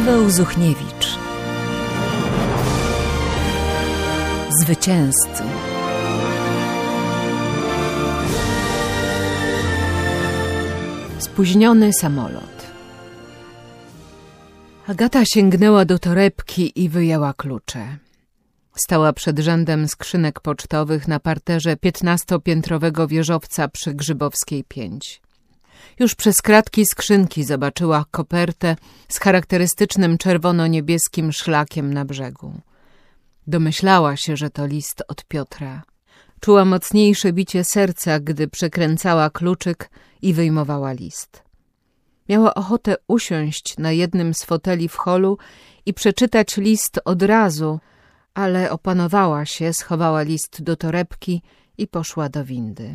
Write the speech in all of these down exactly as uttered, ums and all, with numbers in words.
Paweł Zuchniewicz. Zwycięzcy. Spóźniony samolot. Agata sięgnęła do torebki i wyjęła klucze. Stała przed rzędem skrzynek pocztowych na parterze piętnastopiętrowego wieżowca przy Grzybowskiej pięć. Już przez kratki skrzynki zobaczyła kopertę z charakterystycznym czerwono-niebieskim szlakiem na brzegu. Domyślała się, że to list od Piotra. Czuła mocniejsze bicie serca, gdy przekręcała kluczyk i wyjmowała list. Miała ochotę usiąść na jednym z foteli w holu i przeczytać list od razu, ale opanowała się, schowała list do torebki i poszła do windy.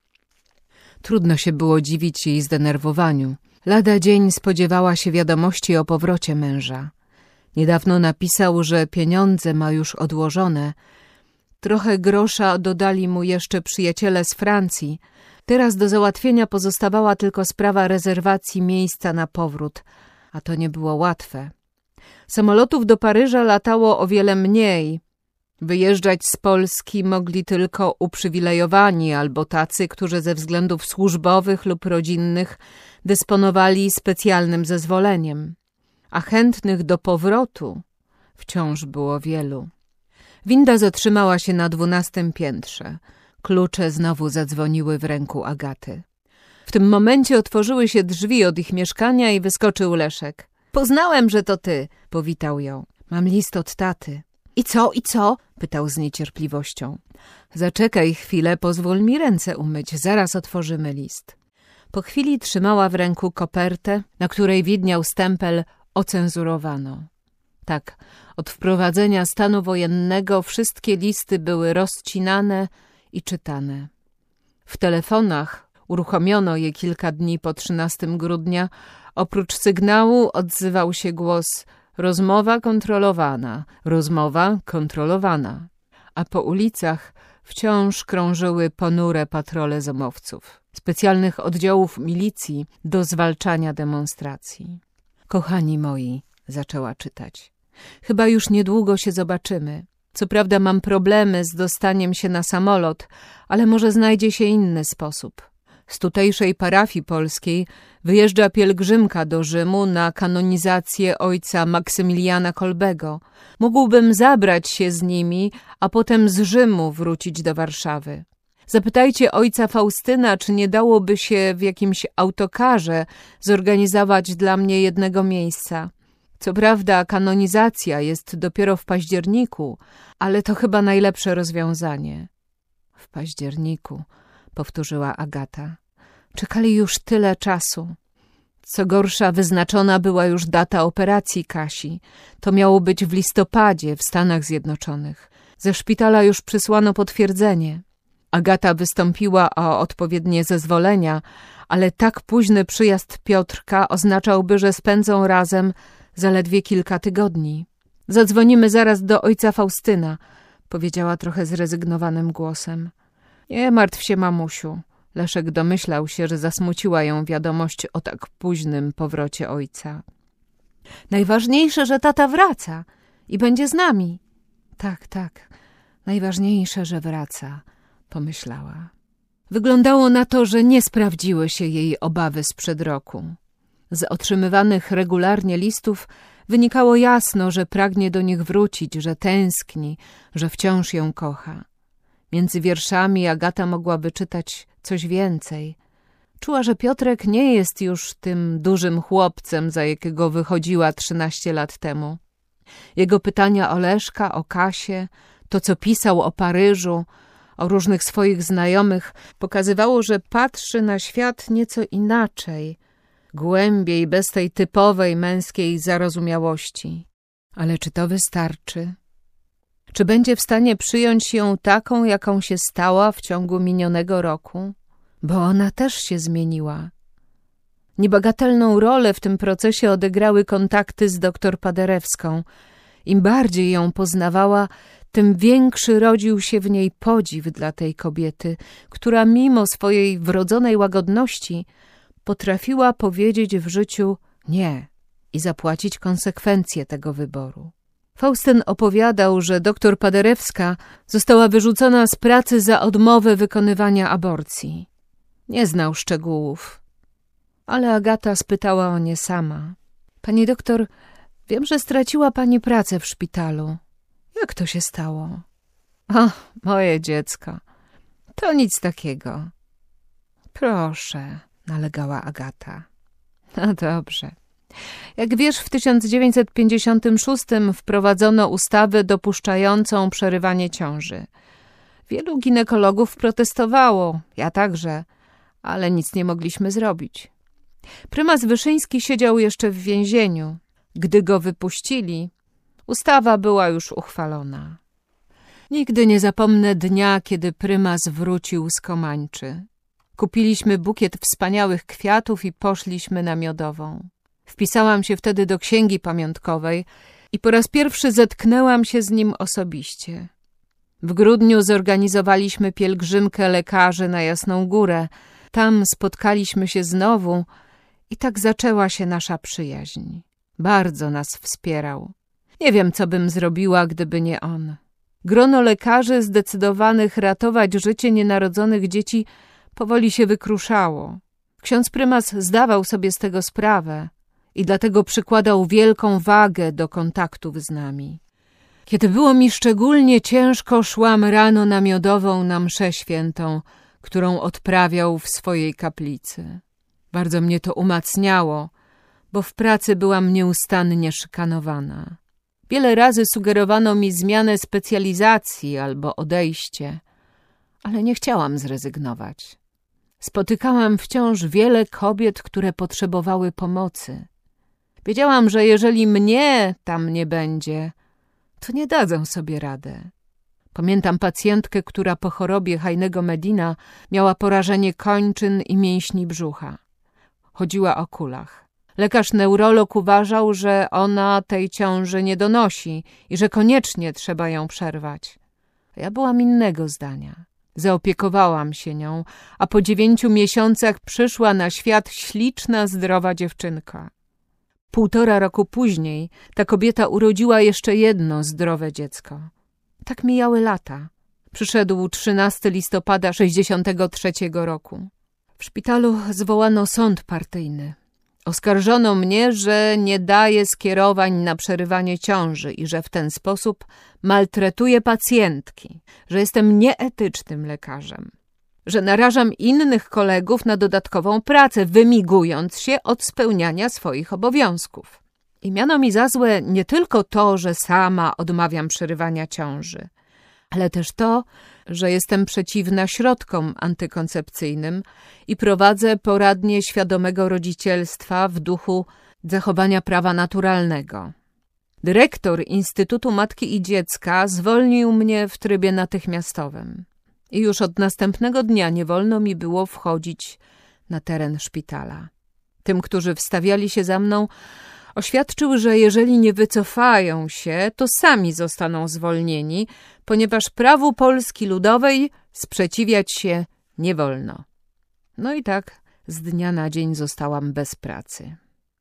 Trudno się było dziwić jej zdenerwowaniu. Lada dzień spodziewała się wiadomości o powrocie męża. Niedawno napisał, że pieniądze ma już odłożone. Trochę grosza dodali mu jeszcze przyjaciele z Francji. Teraz do załatwienia pozostawała tylko sprawa rezerwacji miejsca na powrót, a to nie było łatwe. Samolotów do Paryża latało o wiele mniej. Wyjeżdżać z Polski mogli tylko uprzywilejowani albo tacy, którzy ze względów służbowych lub rodzinnych dysponowali specjalnym zezwoleniem. A chętnych do powrotu wciąż było wielu. Winda zatrzymała się na dwunastym piętrze. Klucze znowu zadzwoniły w ręku Agaty. W tym momencie otworzyły się drzwi od ich mieszkania i wyskoczył Leszek. Poznałem, że to ty, powitał ją. Mam list od taty. I co, i co? Pytał z niecierpliwością. Zaczekaj chwilę, pozwól mi ręce umyć, zaraz otworzymy list. Po chwili trzymała w ręku kopertę, na której widniał stempel ocenzurowano. Tak, od wprowadzenia stanu wojennego wszystkie listy były rozcinane i czytane. W telefonach uruchomiono je kilka dni po trzynastego grudnia. Oprócz sygnału odzywał się głos rozmowa kontrolowana, rozmowa kontrolowana. A po ulicach wciąż krążyły ponure patrole zomowców, specjalnych oddziałów milicji do zwalczania demonstracji. Kochani moi, zaczęła czytać, chyba już niedługo się zobaczymy. Co prawda mam problemy z dostaniem się na samolot, ale może znajdzie się inny sposób. Z tutejszej parafii polskiej wyjeżdża pielgrzymka do Rzymu na kanonizację ojca Maksymiliana Kolbego. Mógłbym zabrać się z nimi, a potem z Rzymu wrócić do Warszawy. Zapytajcie ojca Faustyna, czy nie dałoby się w jakimś autokarze zorganizować dla mnie jednego miejsca. Co prawda kanonizacja jest dopiero w październiku, ale to chyba najlepsze rozwiązanie. W październiku, powtórzyła Agata. Czekali już tyle czasu. Co gorsza, wyznaczona była już data operacji Kasi. To miało być w listopadzie w Stanach Zjednoczonych. Ze szpitala już przysłano potwierdzenie. Agata wystąpiła o odpowiednie zezwolenia, ale tak późny przyjazd Piotrka oznaczałby, że spędzą razem zaledwie kilka tygodni. Zadzwonimy zaraz do ojca Faustyna, powiedziała trochę zrezygnowanym głosem. Nie martw się, mamusiu. Leszek domyślał się, że zasmuciła ją wiadomość o tak późnym powrocie ojca. Najważniejsze, że tata wraca i będzie z nami. Tak, tak, najważniejsze, że wraca, pomyślała. Wyglądało na to, że nie sprawdziły się jej obawy sprzed roku. Z otrzymywanych regularnie listów wynikało jasno, że pragnie do nich wrócić, że tęskni, że wciąż ją kocha. Między wierszami Agata mogła wyczytać coś więcej. Czuła, że Piotrek nie jest już tym dużym chłopcem, za jakiego wychodziła trzynaście lat temu. Jego pytania o Leszka, o Kasię, to co pisał o Paryżu, o różnych swoich znajomych, pokazywało, że patrzy na świat nieco inaczej, głębiej, bez tej typowej męskiej zarozumiałości. Ale czy to wystarczy? Czy będzie w stanie przyjąć ją taką, jaką się stała w ciągu minionego roku? Bo ona też się zmieniła. Niebagatelną rolę w tym procesie odegrały kontakty z doktor Paderewską. Im bardziej ją poznawała, tym większy rodził się w niej podziw dla tej kobiety, która mimo swojej wrodzonej łagodności potrafiła powiedzieć w życiu nie, i zapłacić konsekwencje tego wyboru. Faustyn opowiadał, że doktor Paderewska została wyrzucona z pracy za odmowę wykonywania aborcji. Nie znał szczegółów, ale Agata spytała o nie sama. Pani doktor, wiem, że straciła pani pracę w szpitalu. Jak to się stało? O, moje dziecko, to nic takiego. Proszę, nalegała Agata. No dobrze. Jak wiesz, w tysiąc dziewięćset pięćdziesiątym szóstym wprowadzono ustawę dopuszczającą przerywanie ciąży. Wielu ginekologów protestowało, ja także, ale nic nie mogliśmy zrobić. Prymas Wyszyński siedział jeszcze w więzieniu. Gdy go wypuścili, ustawa była już uchwalona. Nigdy nie zapomnę dnia, kiedy prymas wrócił z Komańczy. Kupiliśmy bukiet wspaniałych kwiatów i poszliśmy na Miodową. Wpisałam się wtedy do księgi pamiątkowej i po raz pierwszy zetknęłam się z nim osobiście. W grudniu zorganizowaliśmy pielgrzymkę lekarzy na Jasną Górę. Tam spotkaliśmy się znowu i tak zaczęła się nasza przyjaźń. Bardzo nas wspierał. Nie wiem, co bym zrobiła, gdyby nie on. Grono lekarzy zdecydowanych ratować życie nienarodzonych dzieci powoli się wykruszało. Ksiądz prymas zdawał sobie z tego sprawę i dlatego przykładał wielką wagę do kontaktów z nami. Kiedy było mi szczególnie ciężko, szłam rano na Miodową na mszę świętą, którą odprawiał w swojej kaplicy. Bardzo mnie to umacniało, bo w pracy byłam nieustannie szykanowana. Wiele razy sugerowano mi zmianę specjalizacji albo odejście, ale nie chciałam zrezygnować. Spotykałam wciąż wiele kobiet, które potrzebowały pomocy. Wiedziałam, że jeżeli mnie tam nie będzie, to nie dadzą sobie radę. Pamiętam pacjentkę, która po chorobie Hajnego Medina miała porażenie kończyn i mięśni brzucha. Chodziła o kulach. Lekarz neurolog uważał, że ona tej ciąży nie donosi i że koniecznie trzeba ją przerwać. Ja byłam innego zdania. Zaopiekowałam się nią, a po dziewięciu miesiącach przyszła na świat śliczna, zdrowa dziewczynka. Półtora roku później ta kobieta urodziła jeszcze jedno zdrowe dziecko. Tak mijały lata. Przyszedł trzynastego listopada sześćdziesiątego trzeciego roku. W szpitalu zwołano sąd partyjny. Oskarżono mnie, że nie daję skierowań na przerywanie ciąży i że w ten sposób maltretuję pacjentki, że jestem nieetycznym lekarzem, że narażam innych kolegów na dodatkową pracę, wymigując się od spełniania swoich obowiązków. I miano mi za złe nie tylko to, że sama odmawiam przerywania ciąży, ale też to, że jestem przeciwna środkom antykoncepcyjnym i prowadzę poradnię świadomego rodzicielstwa w duchu zachowania prawa naturalnego. Dyrektor Instytutu Matki i Dziecka zwolnił mnie w trybie natychmiastowym i już od następnego dnia nie wolno mi było wchodzić na teren szpitala. Tym, którzy wstawiali się za mną, oświadczył, że jeżeli nie wycofają się, to sami zostaną zwolnieni, ponieważ prawu Polski Ludowej sprzeciwiać się nie wolno. No i tak z dnia na dzień zostałam bez pracy.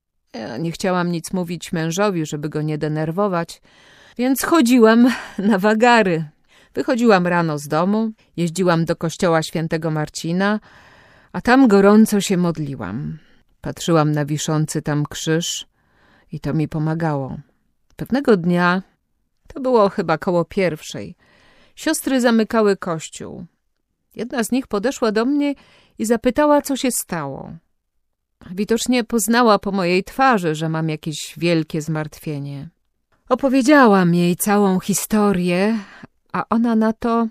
Ja nie chciałam nic mówić mężowi, żeby go nie denerwować, więc chodziłam na wagary. Wychodziłam rano z domu, jeździłam do kościoła świętego Marcina, a tam gorąco się modliłam. Patrzyłam na wiszący tam krzyż i to mi pomagało. Pewnego dnia, to było chyba koło pierwszej, siostry zamykały kościół. Jedna z nich podeszła do mnie i zapytała, co się stało. Widocznie poznała po mojej twarzy, że mam jakieś wielkie zmartwienie. Opowiedziałam jej całą historię, a ona na to: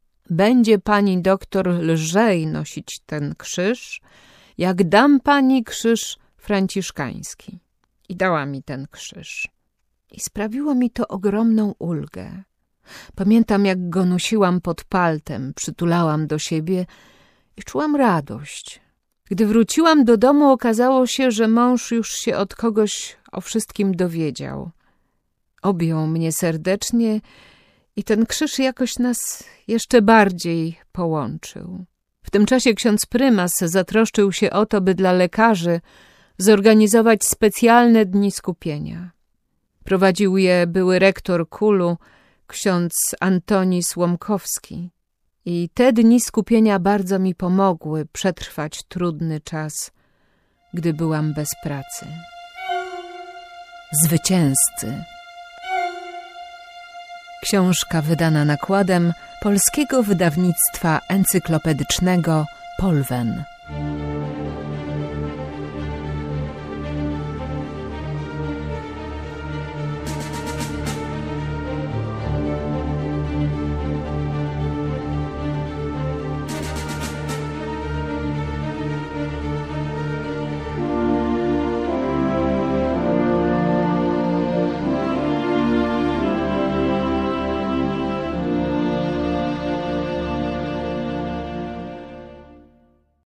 będzie pani doktor lżej nosić ten krzyż, jak dam pani krzyż franciszkański. I dała mi ten krzyż. I sprawiło mi to ogromną ulgę. Pamiętam, jak go nosiłam pod paltem, przytulałam do siebie i czułam radość. Gdy wróciłam do domu, okazało się, że mąż już się od kogoś o wszystkim dowiedział. Objął mnie serdecznie i ten krzyż jakoś nas jeszcze bardziej połączył. W tym czasie ksiądz prymas zatroszczył się o to, by dla lekarzy zorganizować specjalne dni skupienia. Prowadził je były rektor Kulu, ksiądz Antoni Słomkowski. I te dni skupienia bardzo mi pomogły przetrwać trudny czas, gdy byłam bez pracy. Zwycięzcy. Książka wydana nakładem Polskiego Wydawnictwa Encyklopedycznego Polwen.